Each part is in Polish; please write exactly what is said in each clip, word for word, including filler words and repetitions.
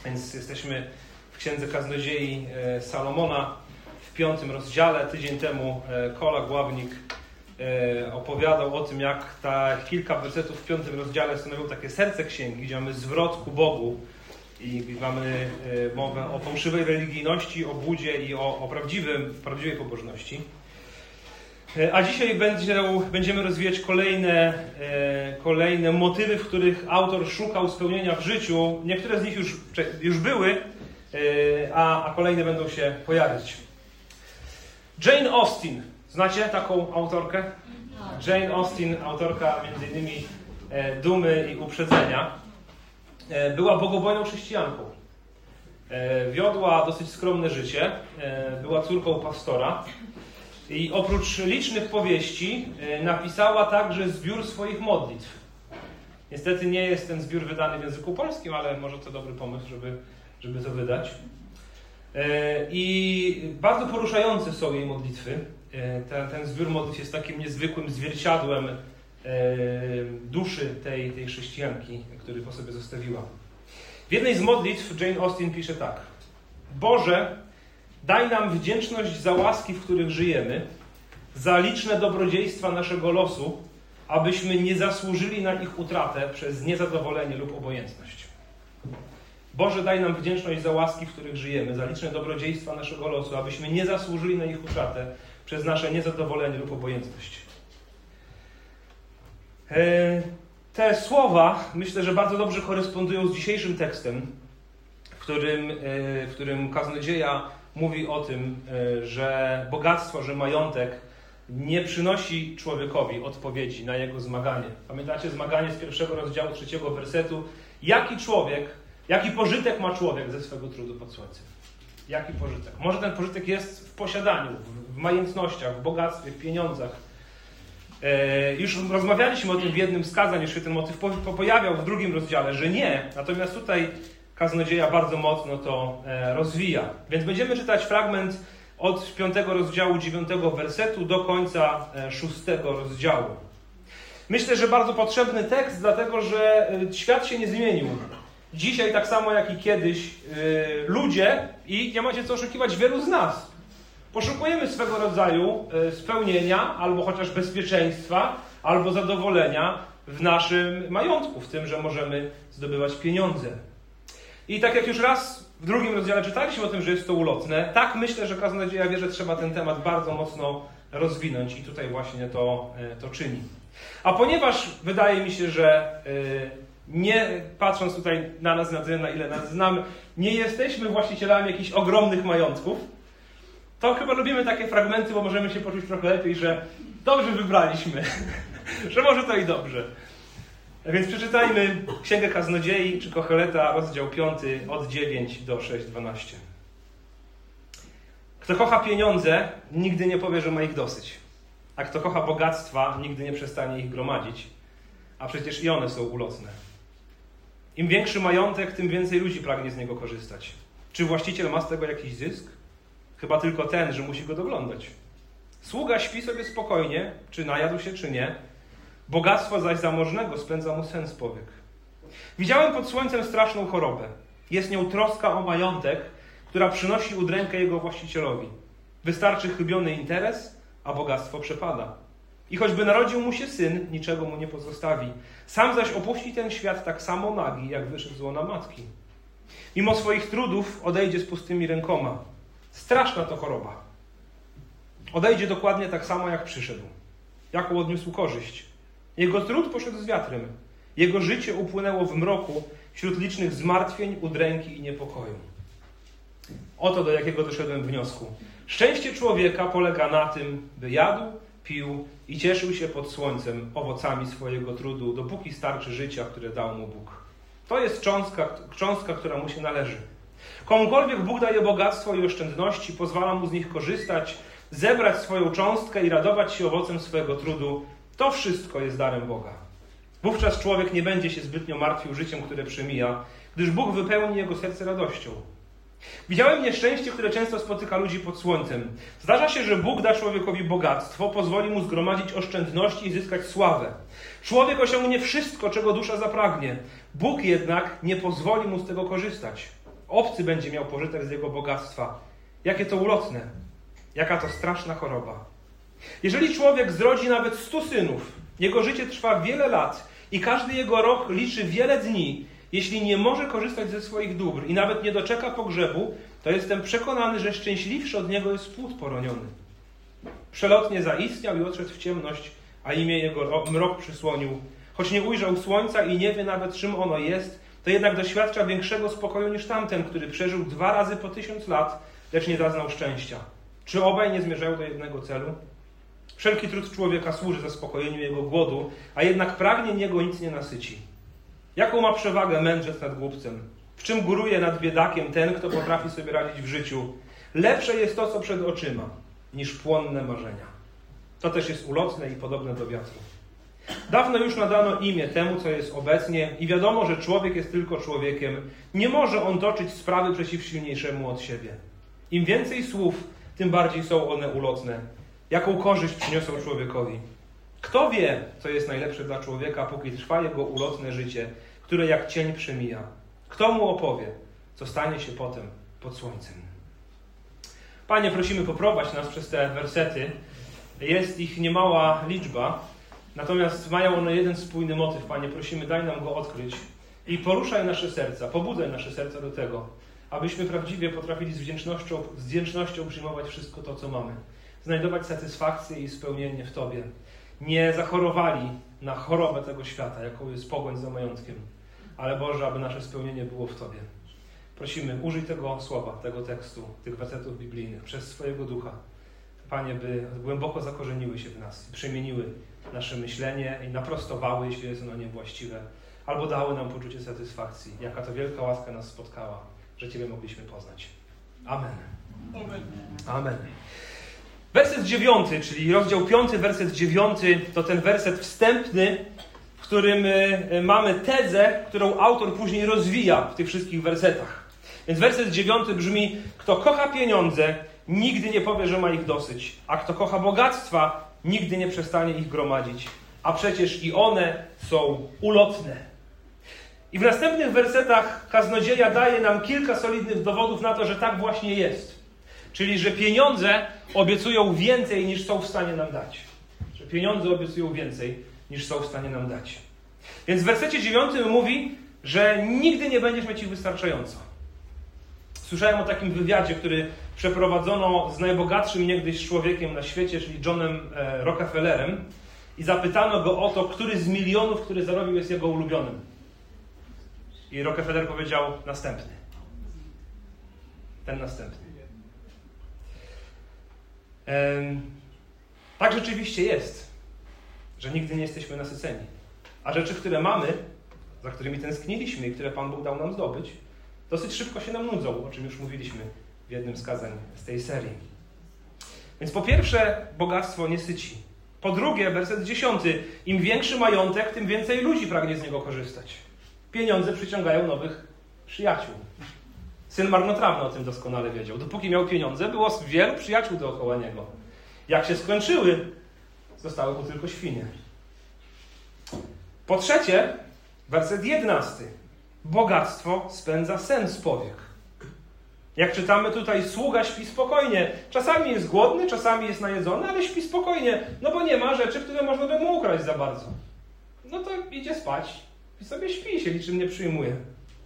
Więc jesteśmy w Księdze Kaznodziei Salomona w piątym rozdziale. Tydzień temu Kola Gławnik opowiadał o tym, jak ta kilka wersetów w piątym rozdziale stanowią takie serce księgi, gdzie mamy zwrot ku Bogu i mamy mowę o fałszywej religijności, o błudzie i o, o prawdziwym, prawdziwej pobożności. A dzisiaj będziemy rozwijać kolejne, kolejne motywy, w których autor szukał spełnienia w życiu. Niektóre z nich już, już były, a, a kolejne będą się pojawiać. Jane Austen. Znacie taką autorkę? Jane Austen, autorka między innymi Dumy i Uprzedzenia. Była bogobojną chrześcijanką. Wiodła dosyć skromne życie. Była córką pastora. I oprócz licznych powieści napisała także zbiór swoich modlitw. Niestety nie jest ten zbiór wydany w języku polskim, ale może to dobry pomysł, żeby, żeby to wydać. I bardzo poruszające są jej modlitwy. Ten, ten zbiór modlitw jest takim niezwykłym zwierciadłem duszy tej, tej chrześcijanki, który po sobie zostawiła. W jednej z modlitw Jane Austen pisze tak: Boże, daj nam wdzięczność za łaski, w których żyjemy, za liczne dobrodziejstwa naszego losu, abyśmy nie zasłużyli na ich utratę przez niezadowolenie lub obojętność. Boże, daj nam wdzięczność za łaski, w których żyjemy, za liczne dobrodziejstwa naszego losu, abyśmy nie zasłużyli na ich utratę przez nasze niezadowolenie lub obojętność. Te słowa, myślę, że bardzo dobrze korespondują z dzisiejszym tekstem, w którym, w którym kaznodzieja mówi o tym, że bogactwo, że majątek nie przynosi człowiekowi odpowiedzi na jego zmaganie. Pamiętacie zmaganie z pierwszego rozdziału, trzeciego wersetu? Jaki człowiek, jaki pożytek ma człowiek ze swego trudu pod słońcem? Jaki pożytek? Może ten pożytek jest w posiadaniu, w majętnościach, w bogactwie, w pieniądzach. Już rozmawialiśmy o tym w jednym z kazań, już się ten motyw pojawiał w drugim rozdziale, że nie. Natomiast tutaj kaznodzieja bardzo mocno to rozwija. Więc będziemy czytać fragment od piątego rozdziału, dziewiątego wersetu do końca szóstego rozdziału. Myślę, że bardzo potrzebny tekst, dlatego że świat się nie zmienił. Dzisiaj tak samo jak i kiedyś ludzie, i nie macie co oszukiwać, wielu z nas, poszukujemy swego rodzaju spełnienia, albo chociaż bezpieczeństwa, albo zadowolenia w naszym majątku, w tym, że możemy zdobywać pieniądze. I tak jak już raz w drugim rozdziale czytaliśmy o tym, że jest to ulotne, tak myślę, że kaznodzieja wie, że trzeba ten temat bardzo mocno rozwinąć i tutaj właśnie to, to czyni. A ponieważ wydaje mi się, że nie patrząc tutaj na nas, na tyle, na ile nas znamy, nie jesteśmy właścicielami jakichś ogromnych majątków, to chyba lubimy takie fragmenty, bo możemy się poczuć trochę lepiej, że dobrze wybraliśmy, że może to i dobrze. Więc przeczytajmy Księgę Kaznodziei czy Kocheleta, rozdział piąty, od dziewiątego do szóstego dwanaście. Kto kocha pieniądze, nigdy nie powie, że ma ich dosyć. A kto kocha bogactwa, nigdy nie przestanie ich gromadzić. A przecież i one są ulotne. Im większy majątek, tym więcej ludzi pragnie z niego korzystać. Czy właściciel ma z tego jakiś zysk? Chyba tylko ten, że musi go doglądać. Sługa śpi sobie spokojnie, czy najadł się, czy nie. Bogactwo zaś zamożnego spędza mu sen z powiek. Widziałem pod słońcem straszną chorobę. Jest nią troska o majątek, która przynosi udrękę jego właścicielowi. Wystarczy chybiony interes, a bogactwo przepada. I choćby narodził mu się syn, niczego mu nie pozostawi. Sam zaś opuści ten świat tak samo nagi, jak wyszedł z łona matki. Mimo swoich trudów odejdzie z pustymi rękoma. Straszna to choroba. Odejdzie dokładnie tak samo, jak przyszedł. Jaką odniósł korzyść? Jego trud poszedł z wiatrem. Jego życie upłynęło w mroku wśród licznych zmartwień, udręki i niepokoju. Oto do jakiego doszedłem wniosku. Szczęście człowieka polega na tym, by jadł, pił i cieszył się pod słońcem owocami swojego trudu, dopóki starczy życia, które dał mu Bóg. To jest cząstka, cząstka, która mu się należy. Komukolwiek Bóg daje bogactwo i oszczędności, pozwala mu z nich korzystać, zebrać swoją cząstkę i radować się owocem swojego trudu, to wszystko jest darem Boga. Wówczas człowiek nie będzie się zbytnio martwił życiem, które przemija, gdyż Bóg wypełni jego serce radością. Widziałem nieszczęście, które często spotyka ludzi pod słońcem. Zdarza się, że Bóg da człowiekowi bogactwo, pozwoli mu zgromadzić oszczędności i zyskać sławę. Człowiek osiągnie wszystko, czego dusza zapragnie. Bóg jednak nie pozwoli mu z tego korzystać. Obcy będzie miał pożytek z jego bogactwa. Jakie to ulotne. Jaka to straszna choroba. Jeżeli człowiek zrodzi nawet stu synów, jego życie trwa wiele lat i każdy jego rok liczy wiele dni, jeśli nie może korzystać ze swoich dóbr i nawet nie doczeka pogrzebu, to jestem przekonany, że szczęśliwszy od niego jest płód poroniony. Przelotnie zaistniał i odszedł w ciemność, a imię jego mrok przysłonił. Choć nie ujrzał słońca i nie wie nawet, czym ono jest, to jednak doświadcza większego spokoju niż tamten, który przeżył dwa razy po tysiąc lat, lecz nie zaznał szczęścia. Czy obaj nie zmierzają do jednego celu? Wszelki trud człowieka służy zaspokojeniu jego głodu, a jednak pragnień jego nic nie nasyci. Jaką ma przewagę mędrzec nad głupcem? W czym góruje nad biedakiem ten, kto potrafi sobie radzić w życiu? Lepsze jest to, co przed oczyma, niż płonne marzenia. To też jest ulotne i podobne do wiatru. Dawno już nadano imię temu, co jest obecnie i wiadomo, że człowiek jest tylko człowiekiem. Nie może on toczyć sprawy przeciw silniejszemu od siebie. Im więcej słów, tym bardziej są one ulotne. Jaką korzyść przyniosą człowiekowi? Kto wie, co jest najlepsze dla człowieka, póki trwa jego ulotne życie, które jak cień przemija? Kto mu opowie, co stanie się potem pod słońcem? Panie, prosimy, poprowadź nas przez te wersety. Jest ich niemała liczba, natomiast mają one jeden spójny motyw. Panie, prosimy, daj nam go odkryć i poruszaj nasze serca, pobudzaj nasze serca do tego, abyśmy prawdziwie potrafili z wdzięcznością, z wdzięcznością przyjmować wszystko to, co mamy. Znajdować satysfakcję i spełnienie w Tobie. Nie zachorowali na chorobę tego świata, jaką jest pogoń za majątkiem, ale Boże, aby nasze spełnienie było w Tobie. Prosimy, użyj tego słowa, tego tekstu, tych wersetów biblijnych przez swojego Ducha. Panie, by głęboko zakorzeniły się w nas i przemieniły nasze myślenie i naprostowały, jeśli jest ono niewłaściwe, albo dały nam poczucie satysfakcji. Jaka to wielka łaska nas spotkała, że Ciebie mogliśmy poznać. Amen. Amen. Amen. Werset dziewiąty, czyli rozdział piąty, werset dziewiąty, to ten werset wstępny, w którym mamy tezę, którą autor później rozwija w tych wszystkich wersetach. Więc werset dziewiąty brzmi: kto kocha pieniądze, nigdy nie powie, że ma ich dosyć, a kto kocha bogactwa, nigdy nie przestanie ich gromadzić. A przecież i one są ulotne. I w następnych wersetach kaznodzieja daje nam kilka solidnych dowodów na to, że tak właśnie jest. Czyli, że pieniądze obiecują więcej, niż są w stanie nam dać. Że pieniądze obiecują więcej, niż są w stanie nam dać. Więc w wersecie dziewiątym mówi, że nigdy nie będziesz mieć ich wystarczająco. Słyszałem o takim wywiadzie, który przeprowadzono z najbogatszym niegdyś człowiekiem na świecie, czyli Johnem Rockefellerem, i zapytano go o to, który z milionów, który zarobił, jest jego ulubionym. I Rockefeller powiedział: następny. Ten następny. Ehm, tak rzeczywiście jest, że nigdy nie jesteśmy nasyceni. A rzeczy, które mamy, za którymi tęskniliśmy i które Pan Bóg dał nam zdobyć, dosyć szybko się nam nudzą, o czym już mówiliśmy w jednym z kazań z tej serii. Więc po pierwsze, bogactwo nie syci. Po drugie, werset dziesiąty. Im większy majątek, tym więcej ludzi pragnie z niego korzystać. Pieniądze przyciągają nowych przyjaciół. Syn marnotrawny o tym doskonale wiedział. Dopóki miał pieniądze, było wielu przyjaciół dookoła niego. Jak się skończyły, zostały mu tylko świnie. Po trzecie, werset jedenasty. Bogactwo spędza sen z powiek. Jak czytamy tutaj, sługa śpi spokojnie. Czasami jest głodny, czasami jest najedzony, ale śpi spokojnie, no bo nie ma rzeczy, które można by mu ukraść za bardzo. No to idzie spać i sobie śpi, się niczym nie przyjmuje.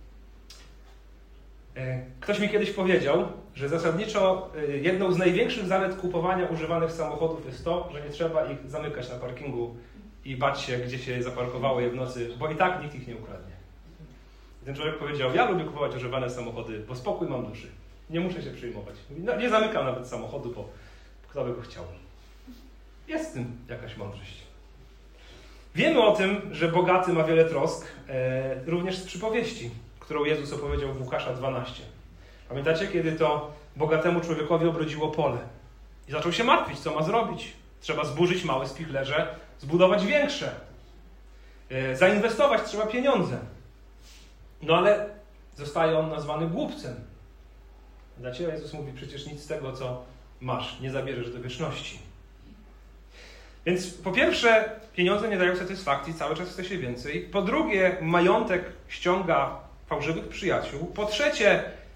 Ktoś mi kiedyś powiedział, że zasadniczo jedną z największych zalet kupowania używanych samochodów jest to, że nie trzeba ich zamykać na parkingu i bać się, gdzie się zaparkowało je w nocy, bo i tak nikt ich nie ukradnie. I ten człowiek powiedział: ja lubię kupować używane samochody, bo spokój mam duszy. Nie muszę się przejmować. No, nie zamykam nawet samochodu, bo kto by go chciał. Jest w tym jakaś mądrość. Wiemy o tym, że bogaty ma wiele trosk, e, również z przypowieści, którą Jezus opowiedział w Łukasza dwanaście. Pamiętacie, kiedy to bogatemu człowiekowi obrodziło pole i zaczął się martwić, co ma zrobić. Trzeba zburzyć małe spichlerze, zbudować większe. E, zainwestować trzeba pieniądze. No ale zostaje on nazwany głupcem. Pamiętacie, Jezus mówi: przecież nic z tego, co masz, nie zabierzesz do wieczności. Więc po pierwsze, pieniądze nie dają satysfakcji, cały czas chce się więcej. Po drugie, majątek ściąga fałszywych przyjaciół. Po trzecie,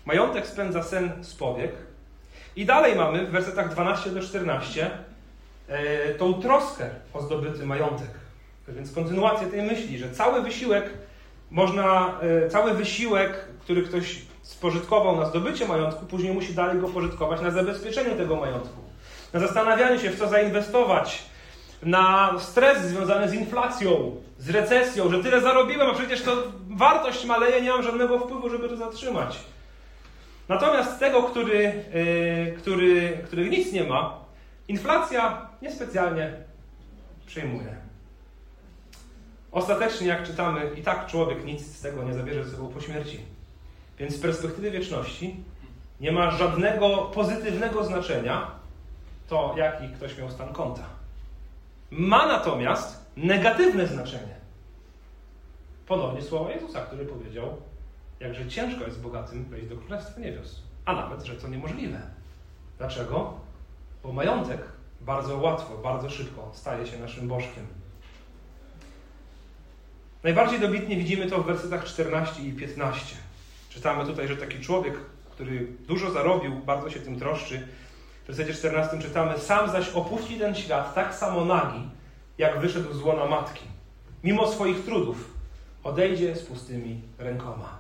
Majątek spędza sen z powiek. I dalej mamy w wersetach dwanaście do czternastu e, tą troskę o zdobyty majątek. Więc kontynuację tej myśli, że cały wysiłek można, e, cały wysiłek, który ktoś spożytkował na zdobycie majątku, później musi dalej go pożytkować na zabezpieczeniu tego majątku. Na zastanawianiu się, w co zainwestować, na stres związany z inflacją, z recesją, że tyle zarobiłem, a przecież to wartość maleje, nie mam żadnego wpływu, żeby to zatrzymać. Natomiast tego, który, yy, który, który nic nie ma, inflacja niespecjalnie przejmuje. Ostatecznie, jak czytamy, i tak człowiek nic z tego nie zabierze ze sobą po śmierci. Więc z perspektywy wieczności nie ma żadnego pozytywnego znaczenia to, jaki ktoś miał stan konta. Ma natomiast negatywne znaczenie. Ponownie słowa Jezusa, który powiedział, jakże ciężko jest bogatym wejść do Królestwa Niebios. A nawet, że to niemożliwe. Dlaczego? Bo majątek bardzo łatwo, bardzo szybko staje się naszym bożkiem. Najbardziej dobitnie widzimy to w wersetach czternastym i piętnastym. Czytamy tutaj, że taki człowiek, który dużo zarobił, bardzo się tym troszczy. W wersecie czternastym czytamy: sam zaś opuści ten świat tak samo nagi, jak wyszedł z łona matki. Mimo swoich trudów odejdzie z pustymi rękoma.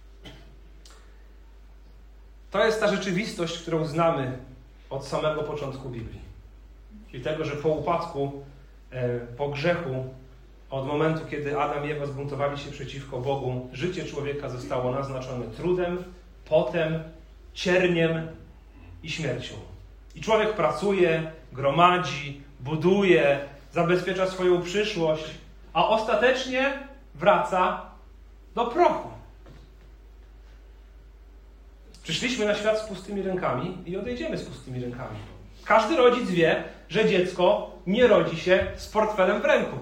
To jest ta rzeczywistość, którą znamy od samego początku Biblii. Czyli tego, że po upadku, po grzechu, od momentu, kiedy Adam i Ewa zbuntowali się przeciwko Bogu, życie człowieka zostało naznaczone trudem, potem, cierniem i śmiercią. I człowiek pracuje, gromadzi, buduje, zabezpiecza swoją przyszłość, a ostatecznie wraca do prochu. Przyszliśmy na świat z pustymi rękami i odejdziemy z pustymi rękami. Każdy rodzic wie, że dziecko nie rodzi się z portfelem w ręku.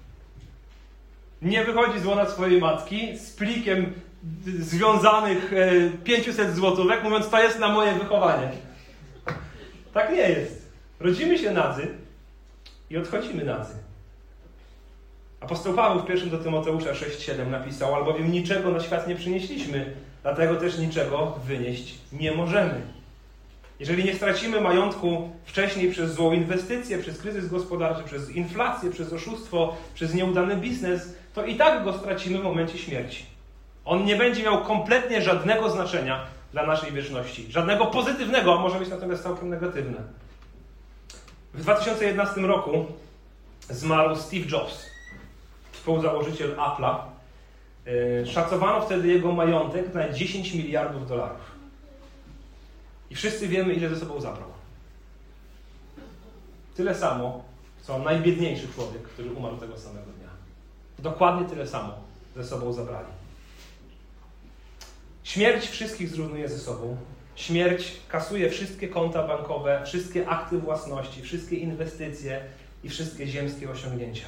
Nie wychodzi z łona swojej matki z plikiem związanych pięćset złotówek, mówiąc: to jest na moje wychowanie. Tak nie jest. Rodzimy się nadzy i odchodzimy nadzy. Apostoł Paweł w pierwszym do Tymoteusza sześć siedem napisał: albowiem niczego na świat nie przynieśliśmy, dlatego też niczego wynieść nie możemy. Jeżeli nie stracimy majątku wcześniej przez złą inwestycję, przez kryzys gospodarczy, przez inflację, przez oszustwo, przez nieudany biznes, to i tak go stracimy w momencie śmierci. On nie będzie miał kompletnie żadnego znaczenia dla naszej wieczności. Żadnego pozytywnego, a może być natomiast całkiem negatywne. W dwa tysiące jedenastym roku zmarł Steve Jobs, współzałożyciel Apple'a. Szacowano wtedy jego majątek na dziesięć miliardów dolarów. I wszyscy wiemy, ile ze sobą zabrał. Tyle samo, co najbiedniejszy człowiek, który umarł tego samego dnia. Dokładnie tyle samo ze sobą zabrali. Śmierć wszystkich zrównuje ze sobą. Śmierć kasuje wszystkie konta bankowe, wszystkie akty własności, wszystkie inwestycje i wszystkie ziemskie osiągnięcia.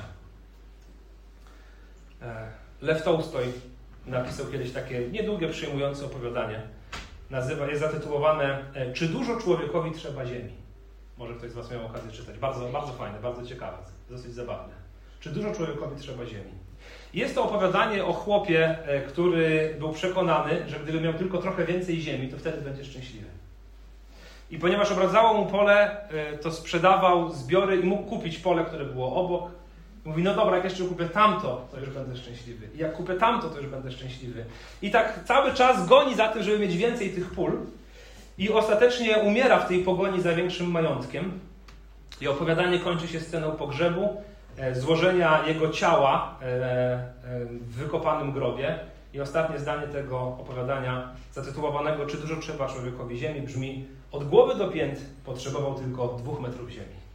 Lew Tolstoj napisał kiedyś takie niedługie, przyjmujące opowiadanie. Nazywa, jest zatytułowane Czy dużo człowiekowi trzeba ziemi? Może ktoś z was miał okazję czytać. Bardzo, bardzo fajne, bardzo ciekawe, dosyć zabawne. Czy dużo człowiekowi trzeba ziemi? Jest to opowiadanie o chłopie, który był przekonany, że gdyby miał tylko trochę więcej ziemi, to wtedy będzie szczęśliwy. I ponieważ obradzało mu pole, to sprzedawał zbiory i mógł kupić pole, które było obok. Mówi: no dobra, jak jeszcze kupię tamto, to już będę szczęśliwy. I jak kupię tamto, to już będę szczęśliwy. I tak cały czas goni za tym, żeby mieć więcej tych pól. I ostatecznie umiera w tej pogoni za większym majątkiem. I opowiadanie kończy się sceną pogrzebu, e, złożenia jego ciała e, e, w wykopanym grobie. I ostatnie zdanie tego opowiadania, zatytułowanego Czy dużo trzeba człowiekowi ziemi, brzmi: od głowy do pięt potrzebował tylko dwóch metrów ziemi.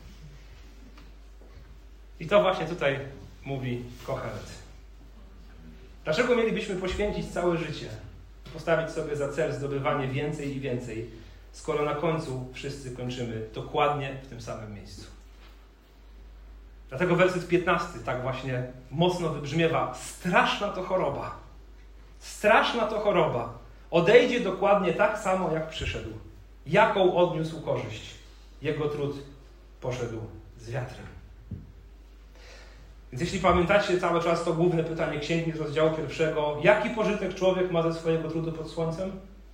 I to właśnie tutaj mówi Kohelet. Dlaczego mielibyśmy poświęcić całe życie, postawić sobie za cel zdobywanie więcej i więcej, skoro na końcu wszyscy kończymy dokładnie w tym samym miejscu? Dlatego werset piętnasty tak właśnie mocno wybrzmiewa: straszna to choroba. Straszna to choroba. Odejdzie dokładnie tak samo, jak przyszedł. Jaką odniósł korzyść? Jego trud poszedł z wiatrem. Więc jeśli pamiętacie cały czas to główne pytanie księgi z rozdziału pierwszego, jaki pożytek człowiek ma ze swojego trudu pod słońcem?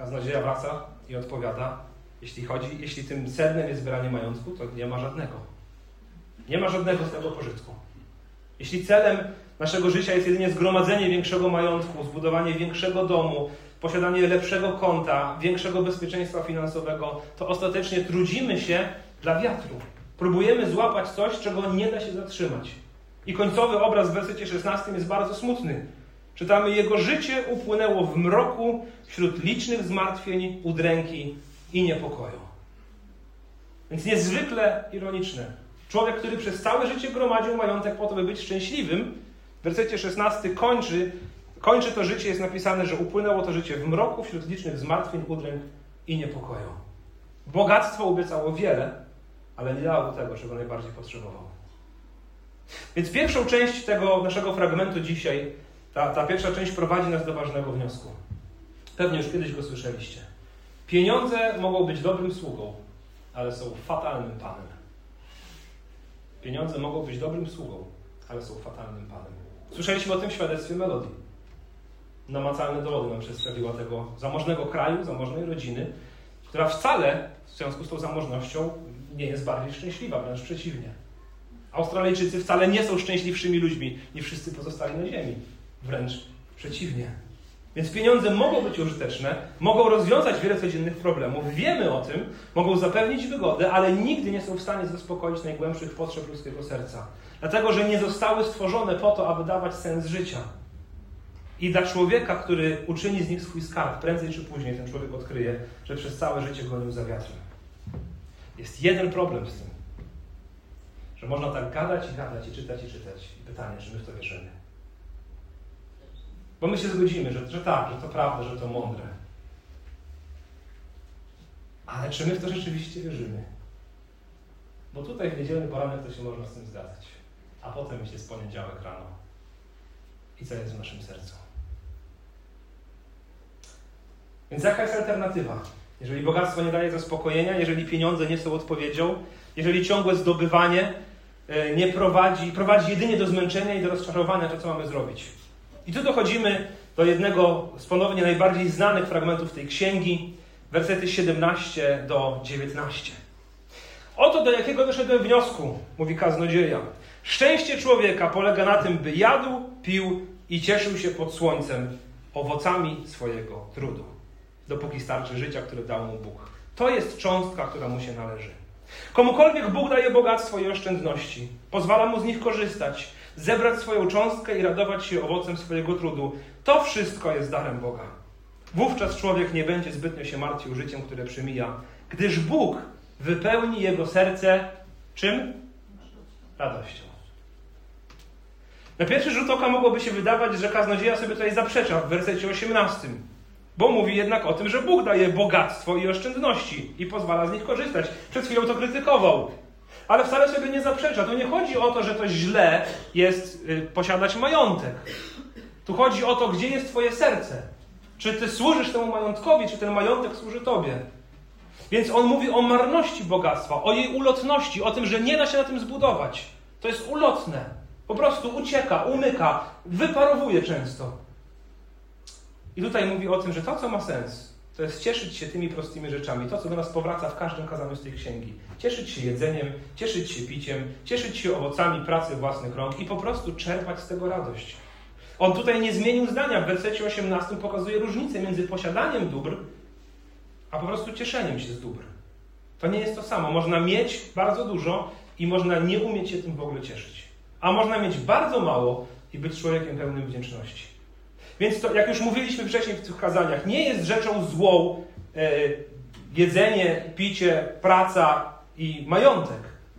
Kaznodzieja wraca i odpowiada, jeśli chodzi, jeśli tym sednem jest zbieranie majątku, to nie ma żadnego. Nie ma żadnego z tego pożytku. Jeśli celem naszego życia jest jedynie zgromadzenie większego majątku, zbudowanie większego domu, posiadanie lepszego konta, większego bezpieczeństwa finansowego, to ostatecznie trudzimy się dla wiatru. Próbujemy złapać coś, czego nie da się zatrzymać. I końcowy obraz w wersecie szesnastym jest bardzo smutny. Czytamy, jego życie upłynęło w mroku wśród licznych zmartwień, udręki i niepokoju. Więc niezwykle ironiczne. Człowiek, który przez całe życie gromadził majątek po to, by być szczęśliwym, w wersecie szesnastym kończy, kończy to życie, jest napisane, że upłynęło to życie w mroku wśród licznych zmartwień, udręk i niepokoju. Bogactwo obiecało wiele, ale nie dało tego, czego najbardziej potrzebował. Więc pierwszą część tego naszego fragmentu dzisiaj, ta, ta pierwsza część prowadzi nas do ważnego wniosku. Pewnie już kiedyś go słyszeliście. Pieniądze mogą być dobrym sługą, ale są fatalnym panem. Pieniądze mogą być dobrym sługą, ale są fatalnym panem. Słyszeliśmy o tym w świadectwie Melody. Namacalne dowody nam przedstawiła tego zamożnego kraju, zamożnej rodziny, która wcale w związku z tą zamożnością nie jest bardziej szczęśliwa, wręcz przeciwnie. Australijczycy wcale nie są szczęśliwszymi ludźmi niż wszyscy pozostali na ziemi. Wręcz przeciwnie. Więc pieniądze mogą być użyteczne, mogą rozwiązać wiele codziennych problemów, wiemy o tym, mogą zapewnić wygodę, ale nigdy nie są w stanie zaspokoić najgłębszych potrzeb ludzkiego serca. Dlatego, że nie zostały stworzone po to, aby dawać sens życia. I dla człowieka, który uczyni z nich swój skarb, prędzej czy później ten człowiek odkryje, że przez całe życie gonił za wiatrem. Jest jeden problem z tym, że można tak gadać i gadać, i czytać, i czytać. I pytanie, czy my w to wierzymy. Bo my się zgodzimy, że, że tak, że to prawda, że to mądre. Ale czy my w to rzeczywiście wierzymy? Bo tutaj w niedzielny poranek to się można z tym zgadzać. A potem jest poniedziałek rano. I co jest w naszym sercu? Więc jaka jest alternatywa? Jeżeli bogactwo nie daje zaspokojenia, jeżeli pieniądze nie są odpowiedzią, jeżeli ciągłe zdobywanie nie prowadzi, prowadzi jedynie do zmęczenia i do rozczarowania, to co mamy zrobić? I tu dochodzimy do jednego z ponownie najbardziej znanych fragmentów tej księgi, wersety siedemnaście do dziewiętnaście. Oto do jakiego doszedłem wniosku, mówi kaznodzieja. Szczęście człowieka polega na tym, by jadł, pił i cieszył się pod słońcem owocami swojego trudu, dopóki starczy życia, które dał mu Bóg. To jest cząstka, która mu się należy. Komukolwiek Bóg daje bogactwo i oszczędności, pozwala mu z nich korzystać, zebrać swoją cząstkę i radować się owocem swojego trudu, to wszystko jest darem Boga. Wówczas człowiek nie będzie zbytnio się martwił życiem, które przemija, gdyż Bóg wypełni jego serce czym? Radością. Na pierwszy rzut oka mogłoby się wydawać, że kaznodzieja sobie tutaj zaprzecza w wersecie osiemnastym, bo mówi jednak o tym, że Bóg daje bogactwo i oszczędności i pozwala z nich korzystać. Przed chwilą to krytykował. Ale wcale sobie nie zaprzecza. Tu nie chodzi o to, że to źle jest y, posiadać majątek. Tu chodzi o to, gdzie jest twoje serce. Czy ty służysz temu majątkowi, czy ten majątek służy tobie. Więc on mówi o marności bogactwa, o jej ulotności, o tym, że nie da się na tym zbudować. To jest ulotne. Po prostu ucieka, umyka, wyparowuje często. I tutaj mówi o tym, że to, co ma sens, to jest cieszyć się tymi prostymi rzeczami. To, co do nas powraca w każdym kazaniu z tej księgi. Cieszyć się jedzeniem, cieszyć się piciem, cieszyć się owocami pracy własnych rąk i po prostu czerpać z tego radość. On tutaj nie zmienił zdania. W wersecie osiemnastym pokazuje różnicę między posiadaniem dóbr, a po prostu cieszeniem się z dóbr. To nie jest to samo. Można mieć bardzo dużo i można nie umieć się tym w ogóle cieszyć. A można mieć bardzo mało i być człowiekiem pełnym wdzięczności. Więc to, jak już mówiliśmy wcześniej w tych kazaniach, nie jest rzeczą złą e, jedzenie, picie, praca i majątek.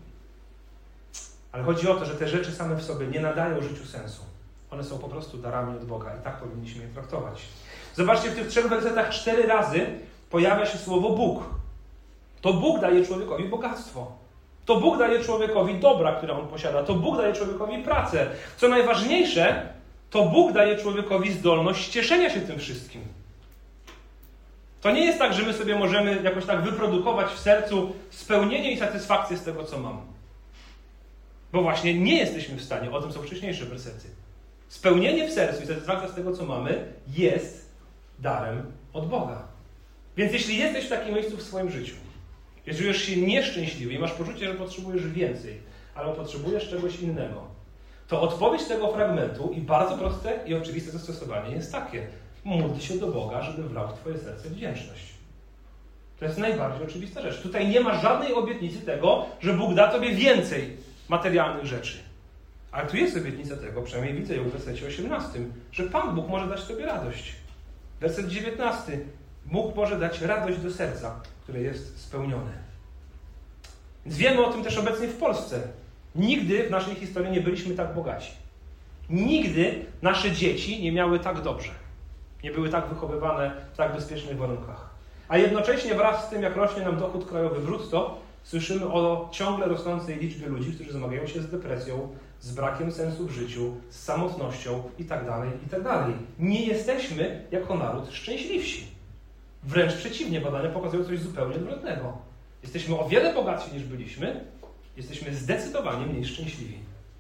Ale chodzi o to, że te rzeczy same w sobie nie nadają życiu sensu. One są po prostu darami od Boga i tak powinniśmy je traktować. Zobaczcie, w tych trzech wersetach cztery razy pojawia się słowo Bóg. To Bóg daje człowiekowi bogactwo. To Bóg daje człowiekowi dobra, które on posiada. To Bóg daje człowiekowi pracę. Co najważniejsze, to Bóg daje człowiekowi zdolność cieszenia się tym wszystkim. To nie jest tak, że my sobie możemy jakoś tak wyprodukować w sercu spełnienie i satysfakcję z tego, co mamy. Bo właśnie nie jesteśmy w stanie, o tym są wcześniejsze wersety. Spełnienie w sercu i satysfakcja z tego, co mamy, jest darem od Boga. Więc jeśli jesteś w takim miejscu w swoim życiu, i czujesz się nieszczęśliwy i masz poczucie, że potrzebujesz więcej, albo potrzebujesz czegoś innego, to odpowiedź tego fragmentu i bardzo proste i oczywiste zastosowanie jest takie. Módl się do Boga, żeby wlał w twoje serce wdzięczność. To jest najbardziej oczywista rzecz. Tutaj nie ma żadnej obietnicy tego, że Bóg da tobie więcej materialnych rzeczy. Ale tu jest obietnica tego, przynajmniej widzę ją w wersecie osiemnastym, że Pan Bóg może dać tobie radość. Werset dziewiętnasty. Bóg może dać radość do serca, które jest spełnione. Więc wiemy o tym też obecnie w Polsce. Nigdy w naszej historii nie byliśmy tak bogaci. Nigdy nasze dzieci nie miały tak dobrze. Nie były tak wychowywane w tak bezpiecznych warunkach. A jednocześnie wraz z tym, jak rośnie nam dochód krajowy brutto, słyszymy o ciągle rosnącej liczbie ludzi, którzy zmagają się z depresją, z brakiem sensu w życiu, z samotnością itd., itd. Nie jesteśmy jako naród szczęśliwsi. Wręcz przeciwnie, badania pokazują coś zupełnie odwrotnego. Jesteśmy o wiele bogatsi niż byliśmy, jesteśmy zdecydowanie mniej szczęśliwi.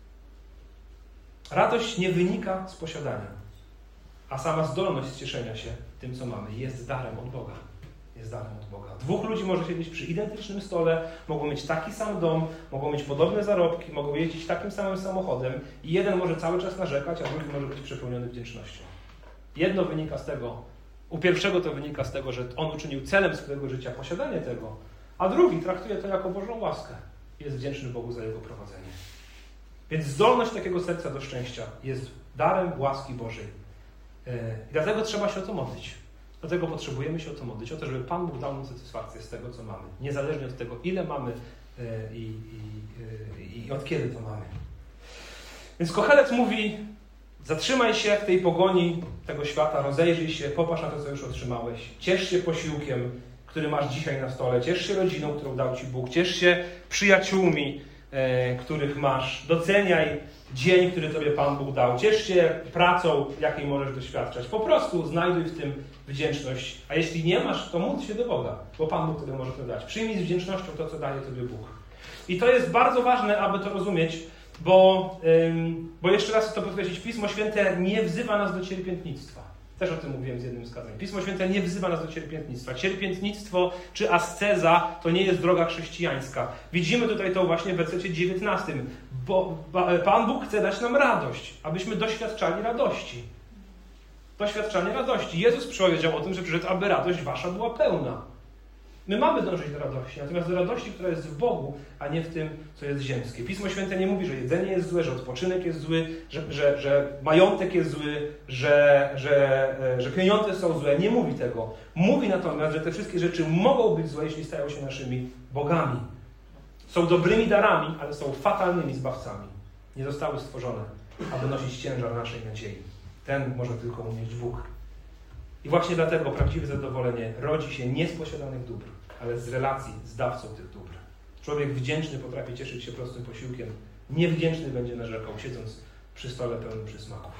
Radość nie wynika z posiadania, a sama zdolność cieszenia się tym, co mamy, jest darem od Boga. Jest darem od Boga. Dwóch ludzi może siedzieć przy identycznym stole, mogą mieć taki sam dom, mogą mieć podobne zarobki, mogą jeździć takim samym samochodem i jeden może cały czas narzekać, a drugi może być przepełniony wdzięcznością. Jedno wynika z tego, u pierwszego to wynika z tego, że on uczynił celem swojego życia posiadanie tego, a drugi traktuje to jako Bożą łaskę. Jest wdzięczny Bogu za jego prowadzenie. Więc zdolność takiego serca do szczęścia jest darem łaski Bożej. I dlatego trzeba się o to modlić. Dlatego potrzebujemy się o to modlić, o to, żeby Pan Bóg dał nam satysfakcję z tego, co mamy. Niezależnie od tego, ile mamy i, i, i od kiedy to mamy. Więc Kohelet mówi, zatrzymaj się w tej pogoni tego świata, rozejrzyj się, popatrz na to, co już otrzymałeś. Ciesz się posiłkiem, który masz dzisiaj na stole. Ciesz się rodziną, którą dał ci Bóg. Ciesz się przyjaciółmi, e, których masz. Doceniaj dzień, który tobie Pan Bóg dał. Ciesz się pracą, jakiej możesz doświadczać. Po prostu znajduj w tym wdzięczność. A jeśli nie masz, to módl się do Boga, bo Pan Bóg tobie może to dać. Przyjmij z wdzięcznością to, co daje tobie Bóg. I to jest bardzo ważne, aby to rozumieć, bo, ym, bo jeszcze raz chcę to podkreślić, Pismo Święte nie wzywa nas do cierpiętnictwa. Też o tym mówiłem z jednym z kazań. Pismo Święte nie wzywa nas do cierpiętnictwa. Cierpiętnictwo czy asceza to nie jest droga chrześcijańska. Widzimy tutaj to właśnie w wersecie dziewiętnastym. Bo Pan Bóg chce dać nam radość, abyśmy doświadczali radości. Doświadczanie radości. Jezus powiedział o tym, że przyszedł, aby radość wasza była pełna. My mamy dążyć do radości, natomiast do radości, która jest w Bogu, a nie w tym, co jest ziemskie. Pismo Święte nie mówi, że jedzenie jest złe, że odpoczynek jest zły, że, że, że majątek jest zły, że, że, że pieniądze są złe. Nie mówi tego. Mówi natomiast, że te wszystkie rzeczy mogą być złe, jeśli stają się naszymi bogami. Są dobrymi darami, ale są fatalnymi zbawcami. Nie zostały stworzone, aby nosić ciężar naszej nadziei. Ten może tylko umieć Bóg. I właśnie dlatego prawdziwe zadowolenie rodzi się nie z posiadanych dóbr, ale z relacji z dawcą tych dóbr. Człowiek wdzięczny potrafi cieszyć się prostym posiłkiem. Niewdzięczny będzie narzekał, siedząc przy stole pełnym przysmaków.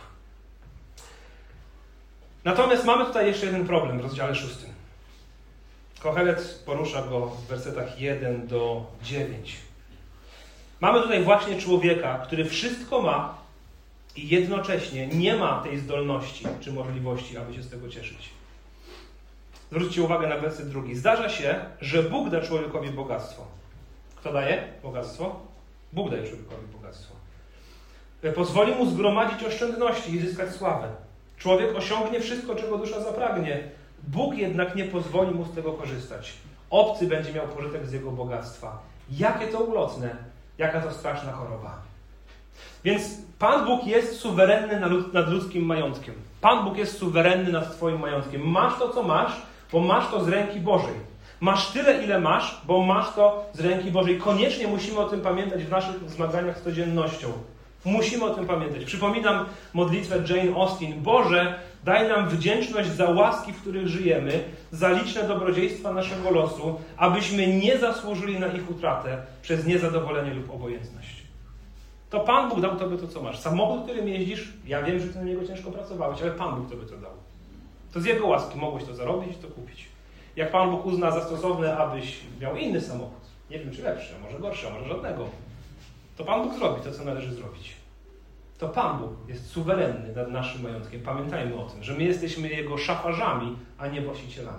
Natomiast mamy tutaj jeszcze jeden problem w rozdziale szóstym. Kohelet porusza go w wersetach jeden do dziewięciu. Mamy tutaj właśnie człowieka, który wszystko ma, i jednocześnie nie ma tej zdolności czy możliwości, aby się z tego cieszyć. Zwróćcie uwagę na werset drugi. Zdarza się, że Bóg da człowiekowi bogactwo. Kto daje bogactwo? Bóg daje człowiekowi bogactwo. Pozwoli mu zgromadzić oszczędności i zyskać sławę. Człowiek osiągnie wszystko, czego dusza zapragnie. Bóg jednak nie pozwoli mu z tego korzystać. Obcy będzie miał pożytek z jego bogactwa. Jakie to ulotne, jaka to straszna choroba. Więc Pan Bóg jest suwerenny nad ludzkim majątkiem. Pan Bóg jest suwerenny nad twoim majątkiem. Masz to, co masz, bo masz to z ręki Bożej. Masz tyle, ile masz, bo masz to z ręki Bożej. Koniecznie musimy o tym pamiętać w naszych zmaganiach z codziennością. Musimy o tym pamiętać. Przypominam modlitwę Jane Austen. Boże, daj nam wdzięczność za łaski, w których żyjemy, za liczne dobrodziejstwa naszego losu, abyśmy nie zasłużyli na ich utratę przez niezadowolenie lub obojętność. To Pan Bóg dał tobie to, co masz. Samochód, którym jeździsz, ja wiem, że ty na niego ciężko pracowałeś, ale Pan Bóg tobie to dał. To z Jego łaski mogłeś to zarobić i to kupić. Jak Pan Bóg uzna za stosowne, abyś miał inny samochód, nie wiem czy lepszy, a może gorszy, a może żadnego, to Pan Bóg zrobi to, co należy zrobić. To Pan Bóg jest suwerenny nad naszym majątkiem. Pamiętajmy o tym, że my jesteśmy Jego szafarzami, a nie właścicielami.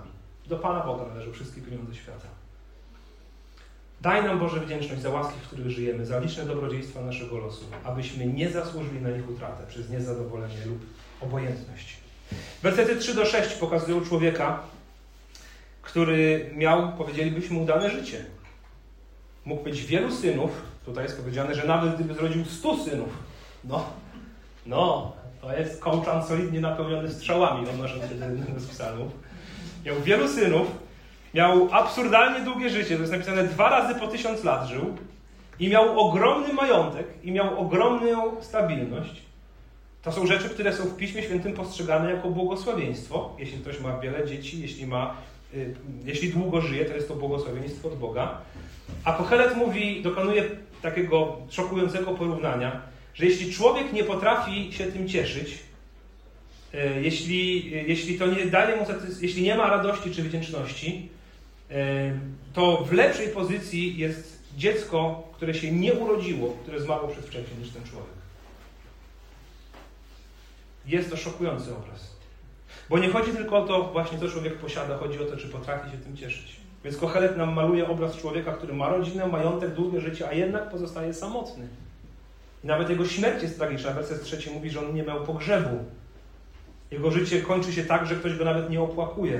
Do Pana Boga należą wszystkie pieniądze świata. Daj nam, Boże, wdzięczność za łaski, w których żyjemy, za liczne dobrodziejstwa naszego losu, abyśmy nie zasłużyli na ich utratę przez niezadowolenie lub obojętność. Wersety trzy do sześciu pokazują człowieka, który miał, powiedzielibyśmy, udane życie. Mógł mieć wielu synów. Tutaj jest powiedziane, że nawet gdyby zrodził stu synów. No, no, to jest kołczan solidnie napełniony strzałami, odnosząc się do jednego z psalmów. Miał wielu synów, miał absurdalnie długie życie, to jest napisane dwa razy po tysiąc lat żył i miał ogromny majątek i miał ogromną stabilność. To są rzeczy, które są w Piśmie Świętym postrzegane jako błogosławieństwo. Jeśli ktoś ma wiele dzieci, jeśli ma, y, jeśli długo żyje, to jest to błogosławieństwo od Boga. A Kohelet mówi, dokonuje takiego szokującego porównania, że jeśli człowiek nie potrafi się tym cieszyć, y, jeśli, y, jeśli to nie daje mu satys- jeśli nie ma radości czy wdzięczności, y, to w lepszej pozycji jest dziecko, które się nie urodziło, które zmarło przedwcześnie niż ten człowiek. Jest to szokujący obraz. Bo nie chodzi tylko o to właśnie, co człowiek posiada, chodzi o to, czy potrafi się tym cieszyć. Więc Kohelet nam maluje obraz człowieka, który ma rodzinę, majątek, długie życie, a jednak pozostaje samotny. I nawet jego śmierć jest tragiczna. Werset trzeci mówi, że on nie miał pogrzebu. Jego życie kończy się tak, że ktoś go nawet nie opłakuje.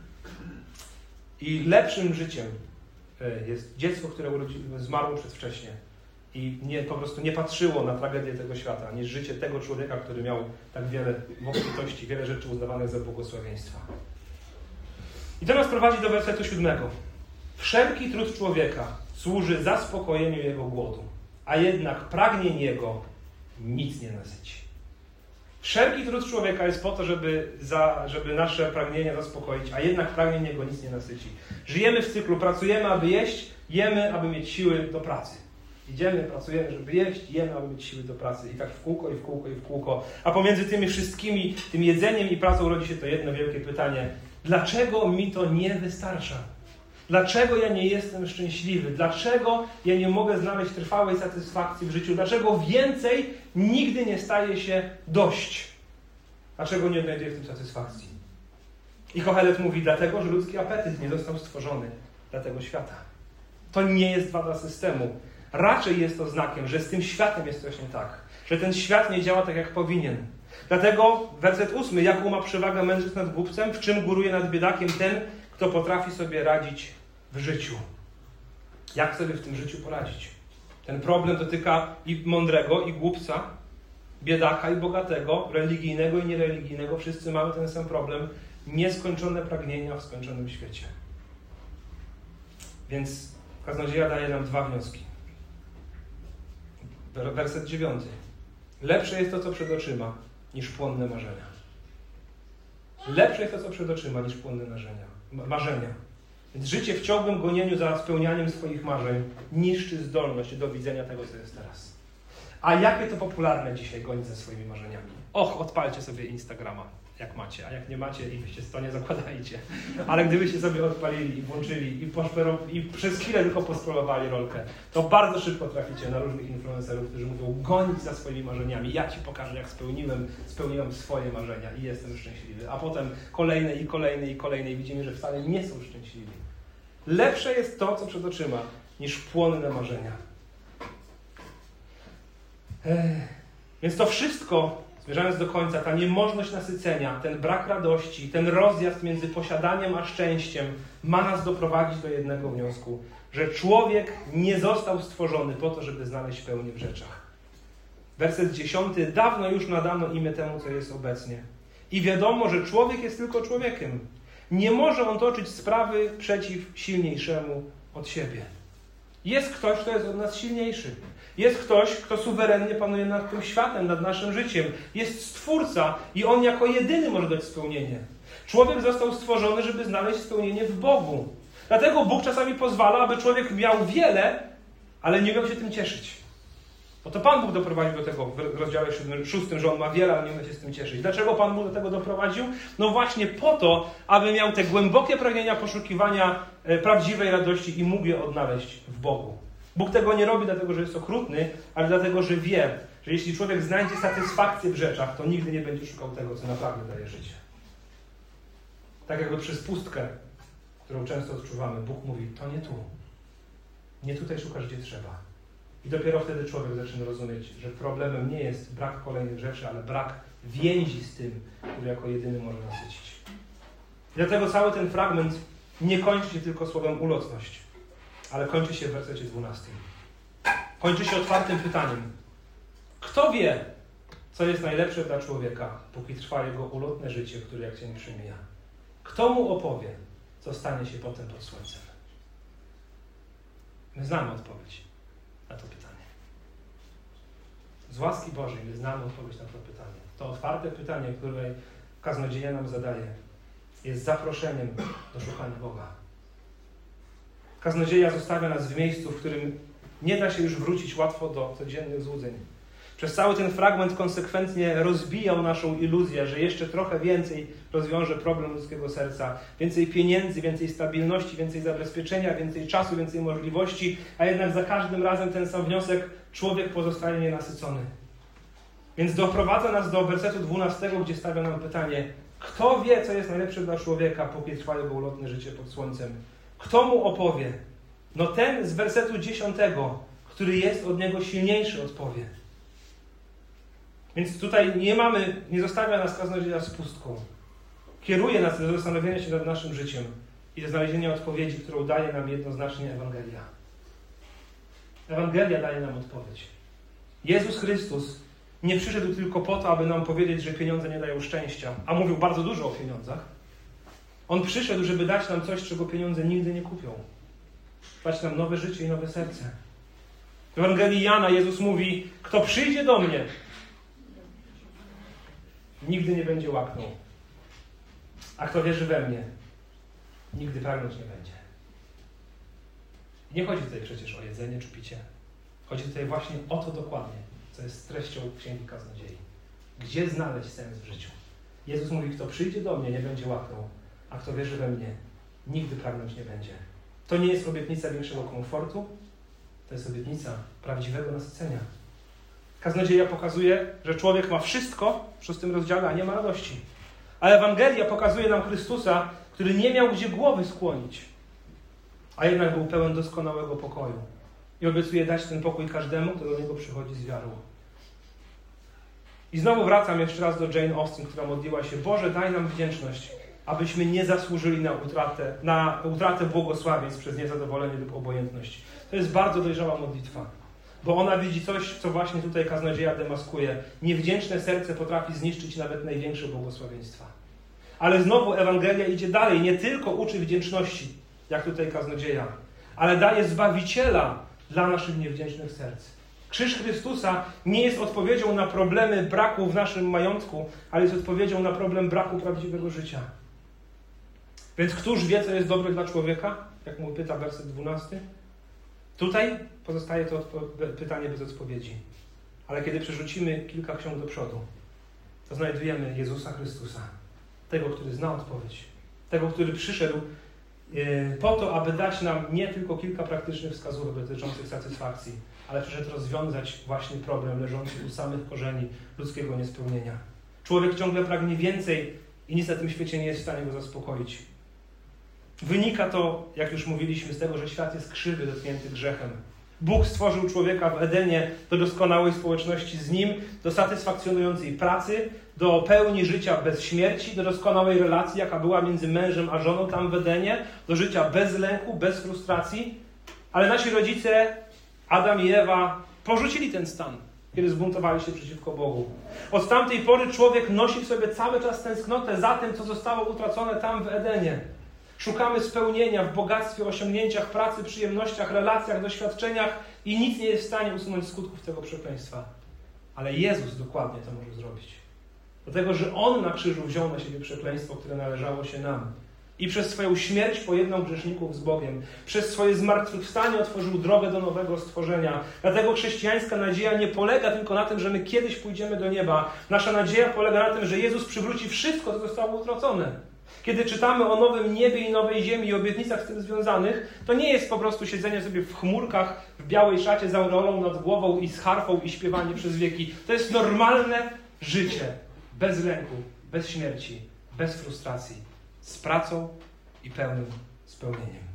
I lepszym życiem jest dziecko, które urodzi, zmarło przedwcześnie i nie, po prostu nie patrzyło na tragedię tego świata, niż życie tego człowieka, który miał tak wiele obfitości, wiele rzeczy uznawanych za błogosławieństwa. I to nas prowadzi do wersetu siódmego. Wszelki trud człowieka służy zaspokojeniu jego głodu, a jednak pragnień jego nic nie nasyci. Wszelki trud człowieka jest po to, żeby, za, żeby nasze pragnienia zaspokoić, a jednak pragnień jego nic nie nasyci. Żyjemy w cyklu, pracujemy, aby jeść, jemy, aby mieć siły do pracy. Idziemy, pracujemy, żeby jeść, jemy, aby mieć siły do pracy. I tak w kółko, i w kółko, i w kółko. A pomiędzy tymi wszystkimi, tym jedzeniem i pracą rodzi się to jedno wielkie pytanie. Dlaczego mi to nie wystarcza? Dlaczego ja nie jestem szczęśliwy? Dlaczego ja nie mogę znaleźć trwałej satysfakcji w życiu? Dlaczego więcej nigdy nie staje się dość? Dlaczego nie odnajduję w tym satysfakcji? I Kohelet mówi, dlatego, że ludzki apetyt nie został stworzony dla tego świata. To nie jest wada systemu. Raczej jest to znakiem, że z tym światem jest coś nie tak. Że ten świat nie działa tak, jak powinien. Dlatego werset ósmy. Jaką ma przewagę mędrzec nad głupcem? W czym góruje nad biedakiem ten, kto potrafi sobie radzić w życiu? Jak sobie w tym życiu poradzić? Ten problem dotyka i mądrego, i głupca, biedaka i bogatego, religijnego i niereligijnego. Wszyscy mamy ten sam problem. Nieskończone pragnienia w skończonym świecie. Więc kaznodzieja daje nam dwa wnioski. Werset dziewiąty. Lepsze jest to, co przed oczyma, niż płonne marzenia. Lepsze jest to, co przed oczyma, niż płonne marzenia. marzenia. Więc życie w ciągłym gonieniu za spełnianiem swoich marzeń niszczy zdolność do widzenia tego, co jest teraz. A jakie to popularne dzisiaj gonić za swoimi marzeniami? Och, odpalcie sobie Instagrama, jak macie, a jak nie macie i byście to nie zakładajcie. Ale gdybyście sobie odpalili i włączyli i, poszpero, i przez chwilę tylko poskrolowali rolkę, to bardzo szybko traficie na różnych influencerów, którzy mówią gonić za swoimi marzeniami. Ja ci pokażę, jak spełniłem, spełniłem swoje marzenia i jestem szczęśliwy. A potem kolejne i kolejne i kolejne i widzimy, że wcale nie są szczęśliwi. Lepsze jest to, co przed oczyma, niż płonne marzenia. Ech. Więc to wszystko, zmierzając do końca, ta niemożność nasycenia, ten brak radości, ten rozjazd między posiadaniem a szczęściem ma nas doprowadzić do jednego wniosku, że człowiek nie został stworzony po to, żeby znaleźć pełnię w rzeczach. Werset dziesiąty. Dawno już nadano imię temu, co jest obecnie. I wiadomo, że człowiek jest tylko człowiekiem. Nie może on toczyć sprawy przeciw silniejszemu od siebie. Jest ktoś, kto jest od nas silniejszy. Jest ktoś, kto suwerennie panuje nad tym światem, nad naszym życiem. Jest Stwórca i On jako jedyny może dać spełnienie. Człowiek został stworzony, żeby znaleźć spełnienie w Bogu. Dlatego Bóg czasami pozwala, aby człowiek miał wiele, ale nie miał się tym cieszyć. Bo to Pan Bóg doprowadził do tego w rozdziale szóstym, że On ma wiele, ale nie umie się z tym cieszyć. Dlaczego Pan Bóg do tego doprowadził? No właśnie po to, aby miał te głębokie pragnienia poszukiwania prawdziwej radości i mógł je odnaleźć w Bogu. Bóg tego nie robi dlatego, że jest okrutny, ale dlatego, że wie, że jeśli człowiek znajdzie satysfakcję w rzeczach, to nigdy nie będzie szukał tego, co naprawdę daje życie. Tak jakby przez pustkę którą często odczuwamy. Bóg mówi, to nie tu. Nie tutaj szukasz, gdzie trzeba. I dopiero wtedy człowiek zaczyna rozumieć, że problemem nie jest brak kolejnych rzeczy, ale brak więzi z tym, który jako jedyny może nasycić. I dlatego cały ten fragment nie kończy się tylko słowem ulotność, ale kończy się w wersecie dwunastym. Kończy się otwartym pytaniem. Kto wie, co jest najlepsze dla człowieka, póki trwa jego ulotne życie, które jak cień przemija? Kto mu opowie, co stanie się potem pod słońcem? My znamy odpowiedź na to pytanie. Z łaski Bożej my znamy odpowiedź na to pytanie. To otwarte pytanie, które kaznodzieja nam zadaje, jest zaproszeniem do szukania Boga. Kaznodzieja zostawia nas w miejscu, w którym nie da się już wrócić łatwo do codziennych złudzeń. Przez cały ten fragment konsekwentnie rozbijał naszą iluzję, że jeszcze trochę więcej rozwiąże problem ludzkiego serca. Więcej pieniędzy, więcej stabilności, więcej zabezpieczenia, więcej czasu, więcej możliwości, a jednak za każdym razem ten sam wniosek, człowiek pozostaje nienasycony. Więc doprowadza nas do wersetu dwunastego, gdzie stawia nam pytanie, kto wie, co jest najlepsze dla człowieka, póki trwa jego ulotne życie pod słońcem? Kto mu opowie? No ten z wersetu dziesiątego, który jest od niego silniejszy, odpowie. Więc tutaj nie mamy, nie zostawia nas kaznodzieja z pustką. Kieruje nas do zastanowienia się nad naszym życiem i do znalezienia odpowiedzi, którą daje nam jednoznacznie Ewangelia. Ewangelia daje nam odpowiedź. Jezus Chrystus nie przyszedł tylko po to, aby nam powiedzieć, że pieniądze nie dają szczęścia, a mówił bardzo dużo o pieniądzach. On przyszedł, żeby dać nam coś, czego pieniądze nigdy nie kupią. Dać nam nowe życie i nowe serce. W Ewangelii Jana Jezus mówi, kto przyjdzie do mnie, nigdy nie będzie łaknął. A kto wierzy we mnie, nigdy pragnąć nie będzie. Nie chodzi tutaj przecież o jedzenie czy picie. Chodzi tutaj właśnie o to dokładnie, co jest treścią Księgi Kaznodziei. Gdzie znaleźć sens w życiu? Jezus mówi, kto przyjdzie do mnie, nie będzie łaknął, a kto wierzy we mnie, nigdy pragnąć nie będzie. To nie jest obietnica większego komfortu, to jest obietnica prawdziwego nasycenia. Kaznodzieja pokazuje, że człowiek ma wszystko w szóstym rozdziale, a nie ma radości. A Ewangelia pokazuje nam Chrystusa, który nie miał gdzie głowy skłonić, a jednak był pełen doskonałego pokoju. I obiecuje dać ten pokój każdemu, kto do niego przychodzi z wiarą. I znowu wracam jeszcze raz do Jane Austen, która modliła się, Boże, daj nam wdzięczność, abyśmy nie zasłużyli na utratę, na utratę błogosławieństw przez niezadowolenie lub obojętność. To jest bardzo dojrzała modlitwa, bo ona widzi coś, co właśnie tutaj kaznodzieja demaskuje. Niewdzięczne serce potrafi zniszczyć nawet największe błogosławieństwa. Ale znowu Ewangelia idzie dalej, nie tylko uczy wdzięczności, jak tutaj kaznodzieja, ale daje Zbawiciela dla naszych niewdzięcznych serc. Krzyż Chrystusa nie jest odpowiedzią na problemy braku w naszym majątku, ale jest odpowiedzią na problem braku prawdziwego życia. Więc któż wie, co jest dobre dla człowieka? Jak mu pyta werset dwunasty. Tutaj pozostaje to pytanie bez odpowiedzi. Ale kiedy przerzucimy kilka ksiąg do przodu, to znajdujemy Jezusa Chrystusa. Tego, który zna odpowiedź. Tego, który przyszedł po to, aby dać nam nie tylko kilka praktycznych wskazówek dotyczących satysfakcji, ale przyszedł rozwiązać właśnie problem leżący u samych korzeni ludzkiego niespełnienia. Człowiek ciągle pragnie więcej i nic na tym świecie nie jest w stanie go zaspokoić. Wynika to, jak już mówiliśmy, z tego, że świat jest krzywy, dotknięty grzechem. Bóg stworzył człowieka w Edenie do doskonałej społeczności z Nim, do satysfakcjonującej pracy, do pełni życia bez śmierci, do doskonałej relacji, jaka była między mężem a żoną tam w Edenie, do życia bez lęku, bez frustracji. Ale nasi rodzice, Adam i Ewa, porzucili ten stan, kiedy zbuntowali się przeciwko Bogu. Od tamtej pory człowiek nosi w sobie cały czas tęsknotę za tym, co zostało utracone tam w Edenie. Szukamy spełnienia w bogactwie, osiągnięciach, pracy, przyjemnościach, relacjach, doświadczeniach i nic nie jest w stanie usunąć skutków tego przekleństwa. Ale Jezus dokładnie to może zrobić. Dlatego, że On na krzyżu wziął na siebie przekleństwo, które należało się nam. I przez swoją śmierć pojednał grzeszników z Bogiem. Przez swoje zmartwychwstanie otworzył drogę do nowego stworzenia. Dlatego chrześcijańska nadzieja nie polega tylko na tym, że my kiedyś pójdziemy do nieba. Nasza nadzieja polega na tym, że Jezus przywróci wszystko, co zostało utracone. Kiedy czytamy o nowym niebie i nowej ziemi i obietnicach z tym związanych, to nie jest po prostu siedzenie sobie w chmurkach, w białej szacie z aureolą nad głową i z harfą i śpiewanie przez wieki. To jest normalne życie. Bez lęku, bez śmierci, bez frustracji. Z pracą i pełnym spełnieniem.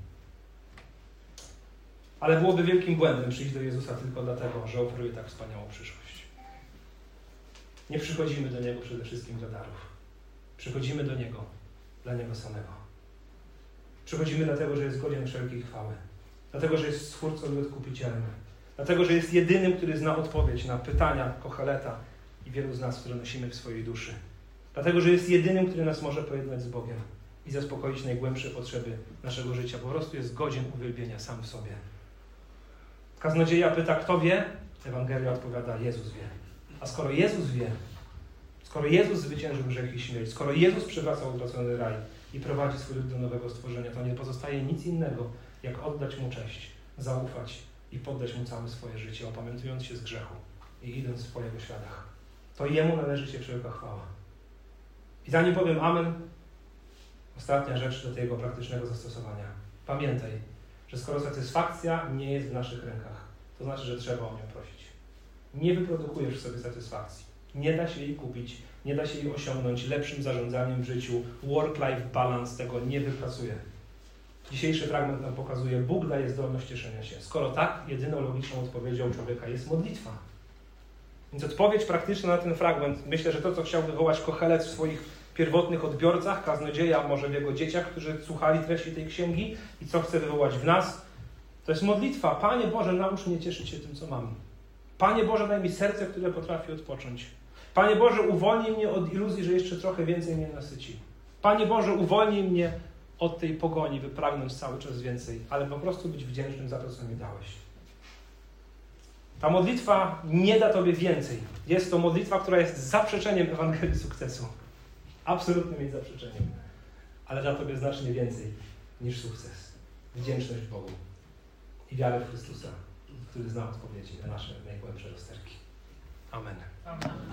Ale byłoby wielkim błędem przyjść do Jezusa tylko dlatego, że oferuje tak wspaniałą przyszłość. Nie przychodzimy do Niego przede wszystkim dla darów. Przychodzimy do Niego dla Niego samego. Przychodzimy dlatego, że jest godzien wszelkiej chwały. Dlatego, że jest Stwórcą i Odkupicielem. Dlatego, że jest jedynym, który zna odpowiedź na pytania Kocheleta i wielu z nas, które nosimy w swojej duszy. Dlatego, że jest jedynym, który nas może pojednać z Bogiem i zaspokoić najgłębsze potrzeby naszego życia. Po prostu jest godzien uwielbienia sam w sobie. Kaznodzieja pyta, kto wie? Ewangelia odpowiada, Jezus wie. A skoro Jezus wie, skoro Jezus zwyciężył grzech i śmierć, skoro Jezus przywraca utracony raj i prowadzi swój lud do nowego stworzenia, to nie pozostaje nic innego, jak oddać Mu cześć, zaufać i poddać Mu całe swoje życie, opamiętując się z grzechu i idąc w po Jego śladach. To Jemu należy się wszelka chwała. I zanim powiem amen, ostatnia rzecz do tego praktycznego zastosowania. Pamiętaj, że skoro satysfakcja nie jest w naszych rękach, to znaczy, że trzeba o nią prosić. Nie wyprodukujesz sobie satysfakcji. Nie da się jej kupić, nie da się jej osiągnąć lepszym zarządzaniem w życiu. Work-life balance tego nie wypracuje. Dzisiejszy fragment nam pokazuje, Bóg daje zdolność cieszenia się. Skoro tak, jedyną logiczną odpowiedzią człowieka jest modlitwa. Więc odpowiedź praktyczna na ten fragment, myślę, że to, co chciał wywołać Kochelet w swoich pierwotnych odbiorcach, kaznodzieja, może w jego dzieciach, którzy słuchali treści tej księgi i co chce wywołać w nas, to jest modlitwa. Panie Boże, naucz mnie cieszyć się tym, co mam. Panie Boże, daj mi serce, które potrafi odpocząć. Panie Boże, uwolnij mnie od iluzji, że jeszcze trochę więcej mnie nasyci. Panie Boże, uwolnij mnie od tej pogoni, by pragnąć cały czas więcej, ale po prostu być wdzięcznym za to, co mi dałeś. Ta modlitwa nie da Tobie więcej. Jest to modlitwa, która jest zaprzeczeniem Ewangelii sukcesu. Absolutnym jej zaprzeczeniem. Ale da Tobie znacznie więcej niż sukces. Wdzięczność Bogu i wiarę w Chrystusa, który zna odpowiedzi na nasze najgłębsze rozterki. Amen. Amen.